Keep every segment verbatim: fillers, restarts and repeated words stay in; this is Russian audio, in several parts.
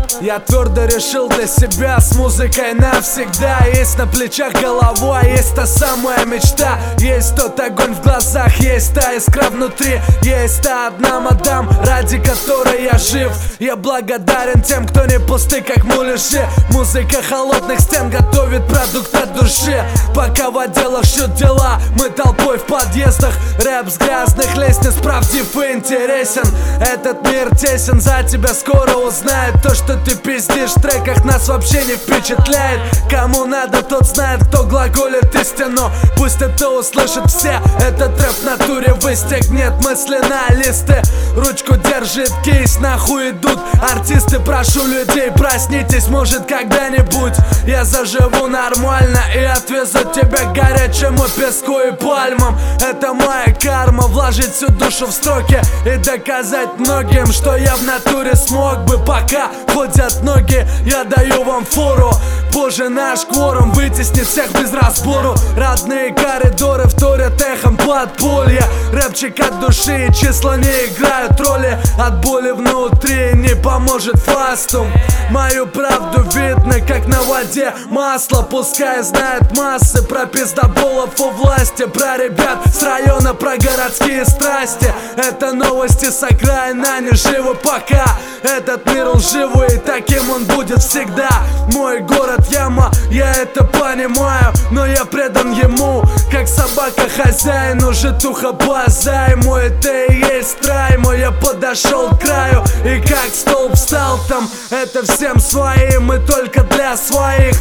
Я твердо решил для себя с музыкой навсегда. Есть на плечах голова, есть та самая мечта. Есть тот огонь в глазах, есть та искра внутри. Есть та одна мадам, ради которой я жив. Я благодарен тем, кто не пусты, как муляжи. Музыка холодных стен готовит продукт от души. Пока в отделах шьют дела, мы толпой в подъездах. Рэп с грязных лестниц правдив и интересен. Этот мир тесен, за тебя скоро узнает. То, что ты пиздишь в треках, нас вообще не впечатляет. Кому надо, тот знает, кто глаголит истину. Пусть это услышат все, этот рэп в натуре выстегнет мысли на листы. Ручку держит кейс, нахуй идут артисты. Прошу людей, проснитесь, может когда-нибудь я заживу нормально и отвезу тебя к горячему песку и пальмам. Это моя карма, вложить всю душу в строки и доказать многим, что я в натуре смог бы. Пока ходят ноги, я даю вам фору. Позже наш кворум вытеснит всех без разбору. Родные коридоры вторят эхом подполья. Рэпчик от души, числа не играют роли. От боли внутри не поможет фастум. Мою правду видно, как на воде масло. Пускай знают массы про пиздоболов у власти, про ребят с района, про городские страсти. Это новости с окраин, они живы пока. Этот мир лживый, таким он будет всегда. Мой город яма, я это понимаю, но я предан ему, как собака хозяину. Житуха по займу, это и есть рай мой. Я подошел к краю и как столб встал там. Это всем своим и только для своих.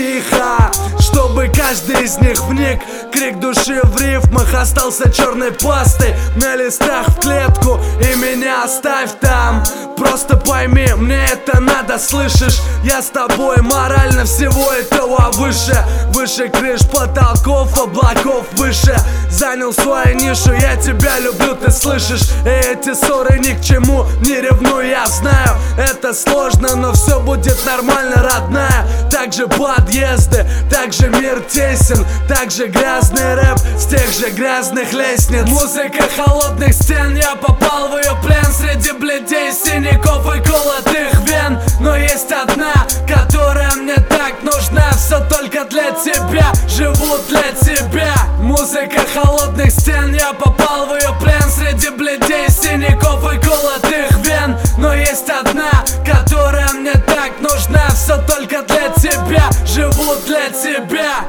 Тихо, чтобы каждый из них вник. Крик души в рифмах остался черной пастой на листах в клетку, и меня оставь там. Просто пойми, мне это надо, слышишь? Я с тобой морально всего этого выше. Выше крыш, потолков, облаков выше. Занял свою нишу, я тебя люблю, ты слышишь? И эти ссоры ни к чему, не ревную, я знаю. Это сложно, но все будет нормально, родная. Также подъезды, также мир тесен, также грязный рэп с тех же грязных лестниц. Музыка холодных стен, я попал в ее плен. Среди бледей, синяков и колотых вен. Но есть одна, которая мне так нужна. Все только для тебя, живу для тебя. Музыка холодных стен, я попал в ее плен. Среди бледей, синяков и колотых вен. Но есть одна, которая мне так нужна. Все только для тебя, живу для тебя.